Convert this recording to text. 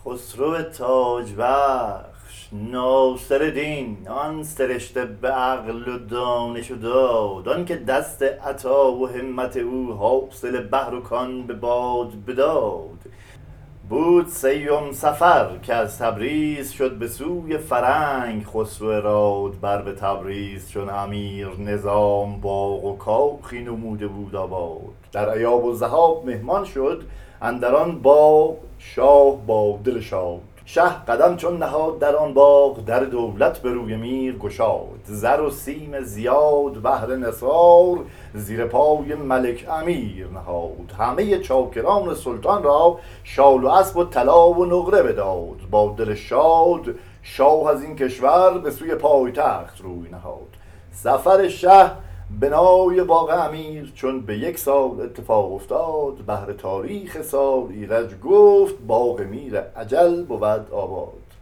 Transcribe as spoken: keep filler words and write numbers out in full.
خسرو تاج بخش ناصرالدین، آن سرشته به عقل و دانش و داد، آن که دست عطا و همت او حاصل بحر و کان به باد بداد. بود سیوم صفر که از تبریز شد به سوی فرنگ، خسرو راد بر به تبریز چون امیر نظام باغ و کاخی نموده بود آباد. در ایاب و ذهاب مهمان شد اندر آن باغ شاه با دل شاد. شه قدم چون نهاد در آن باغ، در دولت به روی میر گشاد. زر و سیم زیاد بهر نثار، زیر پای ملک امیر نهاد. همه چاکران سلطان را شال و اسب و طلا و نقره بداد. با دل شاد شاه از این کشور به سوی پایتخت روی نهاد. سفر شه به نای باغ امیر چون به یک سال اتفاق افتاد. بهر تاریخ سال ایرج گفت باغ میر اجل بود آباد.